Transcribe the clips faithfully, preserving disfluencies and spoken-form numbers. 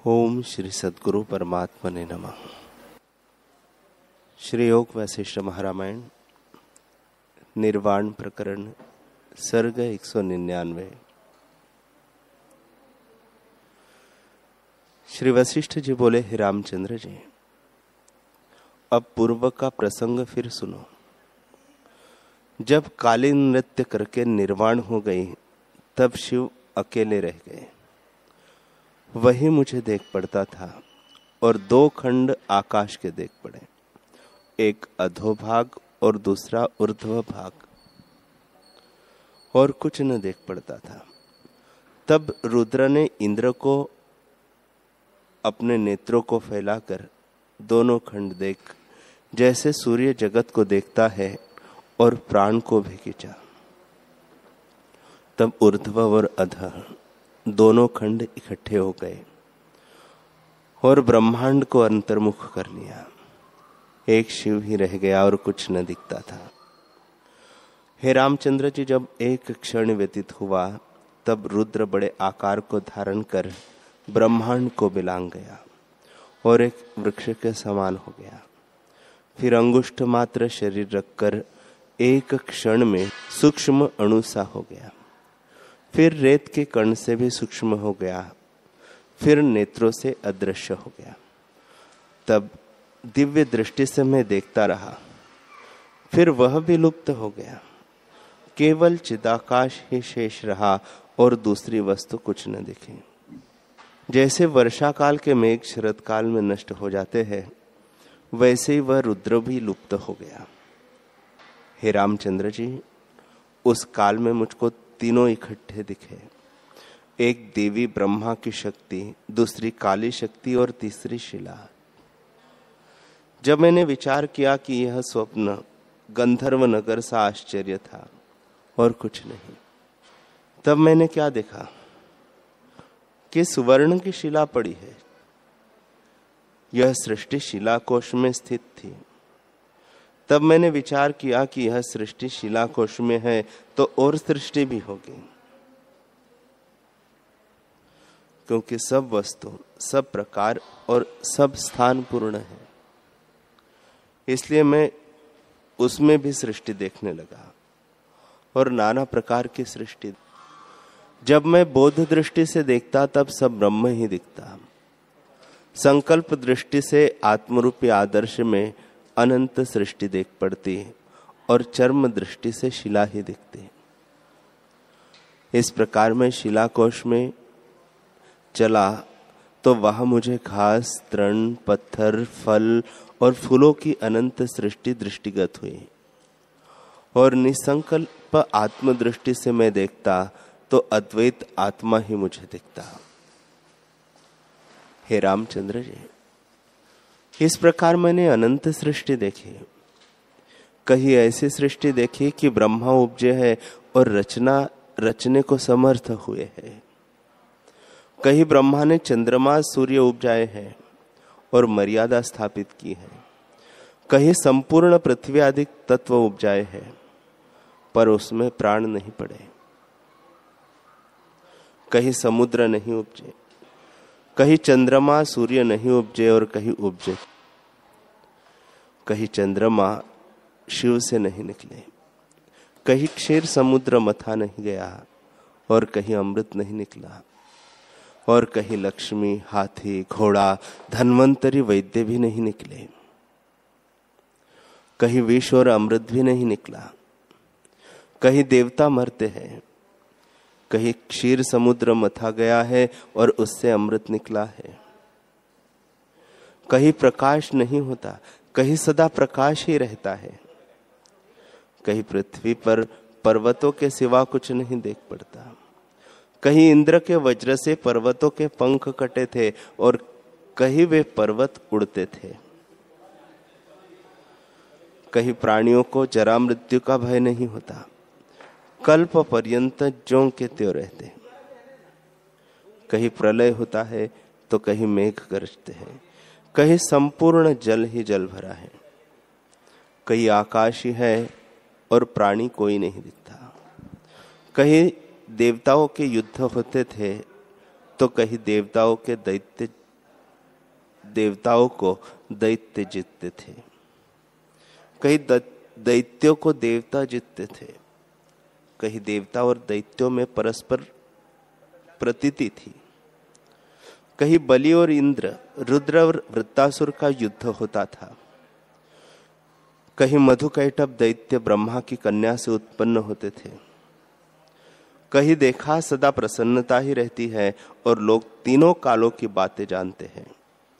ओम श्री सद्गुरु परमात्मने नमः। श्री योग वशिष्ठ महारामायण निर्वाण प्रकरण सर्ग एक सौ निन्यानवे। श्री वशिष्ठ जी बोले, हे रामचंद्र जी, अब पूर्व का प्रसंग फिर सुनो। जब काली नृत्य करके निर्वाण हो गई तब शिव अकेले रह गए। वही मुझे देख पड़ता था और दो खंड आकाश के देख पड़े, एक अधोभाग और दूसरा ऊर्ध्व भाग, और कुछ न देख पड़ता था। तब रुद्र ने इंद्र को अपने नेत्रों को फैलाकर दोनों खंड देख जैसे सूर्य जगत को देखता है और प्राण को भी खींचा। तब ऊर्ध्व और अधः दोनों खंड इकट्ठे हो गए और ब्रह्मांड को अंतर्मुख कर लिया। एक शिव ही रह गया और कुछ न दिखता था। हे रामचंद्र जी, जब एक क्षण व्यतीत हुआ तब रुद्र बड़े आकार को धारण कर ब्रह्मांड को बिलांग गया और एक वृक्ष के समान हो गया। फिर अंगुष्ठ मात्र शरीर रखकर एक क्षण में सूक्ष्म अणु सा हो गया। फिर रेत के कण से भी सूक्ष्म हो गया, फिर नेत्रों से अदृश्य हो गया। तब दिव्य दृष्टि से मैं देखता रहा, फिर वह भी लुप्त हो गया। केवल चिदाकाश ही शेष रहा और दूसरी वस्तु कुछ न दिखी। जैसे वर्षा काल के मेघ शरद काल में नष्ट हो जाते हैं, वैसे ही वह रुद्र भी लुप्त हो गया। हे रामचंद्र जी, उस काल में मुझको तीनों इकट्ठे दिखे। एक देवी ब्रह्मा की शक्ति, दूसरी काली शक्ति और तीसरी शिला। जब मैंने विचार किया कि यह स्वप्न गंधर्व नगर सा आश्चर्य था और कुछ नहीं, तब मैंने क्या देखा कि सुवर्ण की शिला पड़ी है। यह सृष्टि शिला कोश में स्थित थी। तब मैंने विचार किया कि यह सृष्टि शिला कोश में है तो और सृष्टि भी होगी, क्योंकि सब वस्तु, सब प्रकार और सब स्थान पूर्ण है। इसलिए मैं उसमें भी सृष्टि देखने लगा और नाना प्रकार की सृष्टि। जब मैं बोध दृष्टि से देखता तब सब ब्रह्म ही दिखता। संकल्प दृष्टि से आत्मरूपी आदर्श में अनंत सृष्टि देख पड़ती और चर्म दृष्टि से शिला ही दिखती। इस प्रकार मैं शिला कोश में चला तो वहां मुझे घास, तृण, पत्थर, फल और फूलों की अनंत सृष्टि दृष्टिगत हुई। और निसंकल्प आत्मदृष्टि से मैं देखता तो अद्वैत आत्मा ही मुझे दिखता। हे रामचंद्र जी, इस प्रकार मैंने अनंत सृष्टि देखी। कहीं ऐसी सृष्टि देखी कि ब्रह्मा उपजे है और रचना रचने को समर्थ हुए हैं। कहीं ब्रह्मा ने चंद्रमा सूर्य उपजाए हैं और मर्यादा स्थापित की है। कहीं संपूर्ण पृथ्वी आदि तत्व उपजाए हैं पर उसमें प्राण नहीं पड़े। कहीं समुद्र नहीं उपजे, कहीं चंद्रमा सूर्य नहीं उपजे और कहीं उपजे। कहीं चंद्रमा शिव से नहीं निकले, कहीं क्षीर समुद्र मथा नहीं गया और कहीं अमृत नहीं निकला, और कहीं लक्ष्मी, हाथी, घोड़ा, धन्वंतरी, वैद्य भी नहीं निकले। कहीं विष और अमृत भी नहीं निकला। कहीं देवता मरते हैं, कहीं क्षीर समुद्र मथा गया है और उससे अमृत निकला है। कहीं प्रकाश नहीं होता, कहीं सदा प्रकाश ही रहता है। कहीं पृथ्वी पर पर्वतों के सिवा कुछ नहीं देख पड़ता। कहीं इंद्र के वज्र से पर्वतों के पंख कटे थे और कहीं वे पर्वत उड़ते थे। कहीं प्राणियों को जरा मृत्यु का भय नहीं होता, कल्प पर्यंत ज्यों के त्यों रहते। कहीं प्रलय होता है तो कहीं मेघ गरजते हैं, कहीं संपूर्ण जल ही जल भरा है। कहीं आकाश ही है और प्राणी कोई नहीं दिखता। कहीं देवताओं के युद्ध होते थे तो कहीं देवताओं के दैत्य देवताओं को दैत्य जीतते थे, कहीं दैत्यों को देवता जीतते थे, कहीं देवता और दैत्यों में परस्पर प्रतीति थी, कहीं बलि और इंद्र, रुद्र और वृत्तासुर का युद्ध होता था, कहीं मधुकैटभ दैत्य ब्रह्मा की कन्या से उत्पन्न होते थे, कहीं देखा सदा प्रसन्नता ही रहती है और लोग तीनों कालों की बातें जानते हैं,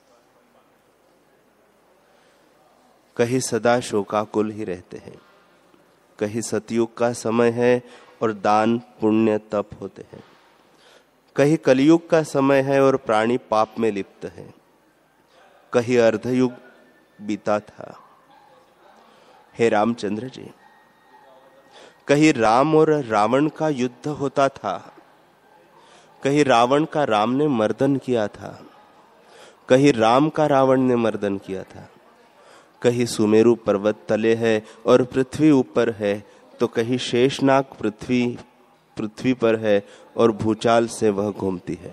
कहीं सदा शोकाकुल ही रहते हैं, कहीं सतयुग का समय है और दान पुण्य तप होते हैं, कहीं कलयुग का समय है और प्राणी पाप में लिप्त है, कहीं अर्धयुग बीता था। हे रामचंद्र जी, कहीं राम और रावण का युद्ध होता था, कहीं रावण का राम ने मर्दन किया था, कहीं राम का रावण ने मर्दन किया था, कहीं सुमेरु पर्वत तले है और पृथ्वी ऊपर है, तो कहीं शेषनाग पृथ्वी पृथ्वी पर है और भूचाल से वह घूमती है,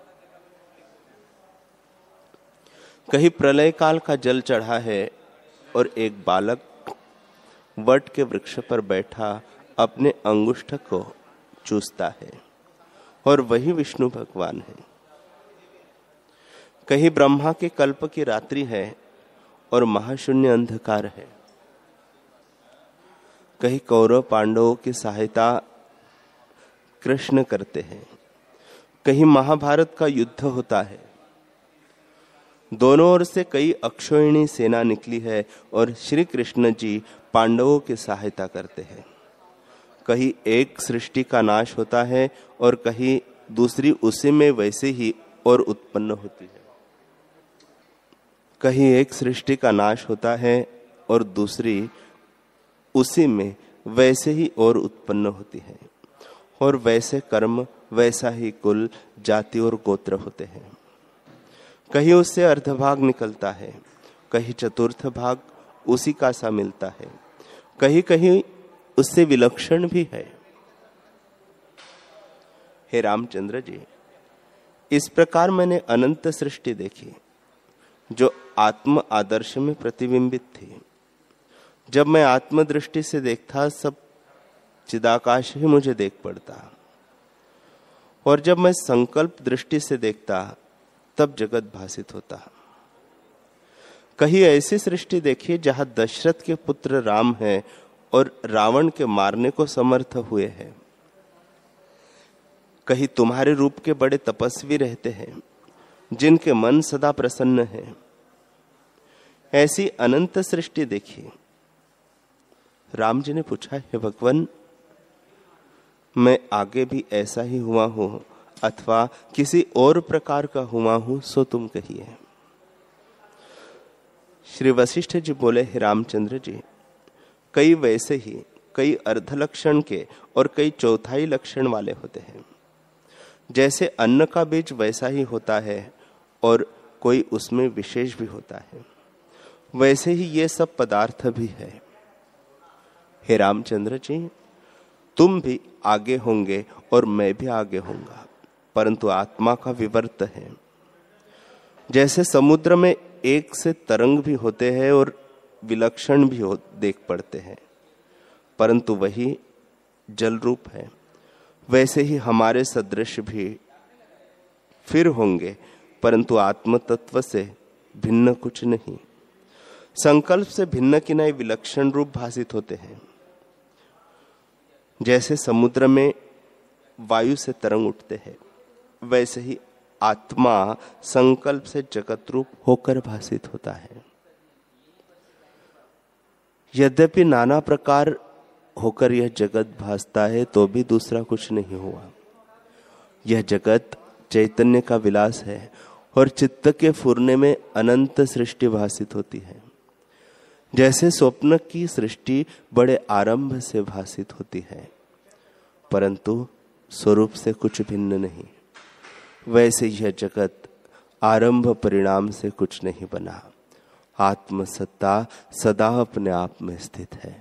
कहीं प्रलय काल का जल चढ़ा है और एक बालक वट के वृक्ष पर बैठा अपने अंगुष्ठ को चूसता है और वही विष्णु भगवान है, कहीं ब्रह्मा के कल्प की रात्रि है और महाशून्य अंधकार है, कहीं कौरव पांडवों की सहायता कृष्ण करते हैं, कहीं महाभारत का युद्ध होता है, दोनों ओर से कई अक्षोहिणी सेना निकली है और श्री कृष्ण जी पांडवों की सहायता करते हैं, कहीं एक सृष्टि का नाश होता है और कहीं दूसरी उसी में वैसे ही और उत्पन्न होती है, कहीं एक सृष्टि का नाश होता है और दूसरी उसी में वैसे ही और उत्पन्न होती है, और वैसे कर्म वैसा ही कुल जाति और गोत्र होते हैं, कहीं उससे अर्धभाग निकलता है, कहीं चतुर्थ भाग उसी का सा मिलता है, कहीं कहीं उससे विलक्षण भी है। हे रामचंद्र जी, इस प्रकार मैंने अनंत सृष्टि देखी जो आत्म आदर्श में प्रतिबिंबित थी। जब मैं आत्म दृष्टि से देखता सब चिदाकाश ही मुझे देख पड़ता, और जब मैं संकल्प दृष्टि से देखता तब जगत भासित होता। कहीं ऐसी सृष्टि देखी जहां दशरथ के पुत्र राम है और रावण के मारने को समर्थ हुए हैं, कहीं तुम्हारे रूप के बड़े तपस्वी रहते हैं जिनके मन सदा प्रसन्न है। ऐसी अनंत सृष्टि देखी। राम जी ने पूछा, हे भगवान, मैं आगे भी ऐसा ही हुआ हूं अथवा किसी और प्रकार का हुआ हूं, सो तुम कहिए। श्री वशिष्ठ जी बोले, हे रामचंद्र जी, कई वैसे ही कई अर्ध लक्षण के और कई चौथाई लक्षण वाले होते हैं। जैसे अन्न का बीज वैसा ही होता है और कोई उसमें विशेष भी होता है, वैसे ही ये सब पदार्थ भी है। हे रामचंद्र जी, तुम भी आगे होंगे और मैं भी आगे होऊंगा, परंतु आत्मा का विवर्त है। जैसे समुद्र में एक से तरंग भी होते हैं और विलक्षण भी हो देख पड़ते हैं, परंतु वही जल रूप है, वैसे ही हमारे सदृश भी फिर होंगे, परंतु आत्म तत्व से भिन्न कुछ नहीं। संकल्प से भिन्न की नहीं विलक्षण रूप भासित होते हैं। जैसे समुद्र में वायु से तरंग उठते हैं, वैसे ही आत्मा संकल्प से जगत रूप होकर भासित होता है। यद्यपि नाना प्रकार होकर यह जगत भासता है, तो भी दूसरा कुछ नहीं हुआ। यह जगत चैतन्य का विलास है और चित्त के फुरने में अनंत सृष्टि भासित होती है। जैसे स्वप्न की सृष्टि बड़े आरंभ से भासित होती है, परंतु स्वरूप से कुछ भिन्न नहीं, वैसे यह जगत आरंभ परिणाम से कुछ नहीं बना। आत्म सत्ता सदा अपने आप में स्थित है।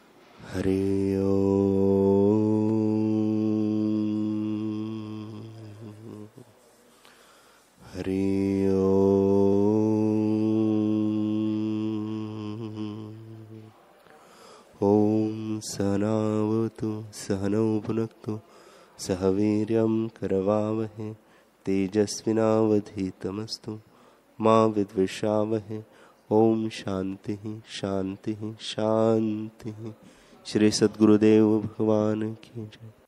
हरि ओम। हरि ओम। ओम सहनावतु सहनौ भुनक्तु सह वीर्यं करवावहे तेजस्विनावधीतमस्तु मा विद्विषावहे। ओम शांति शांति शांति। श्री सद्गुरुदेव भगवान की जय।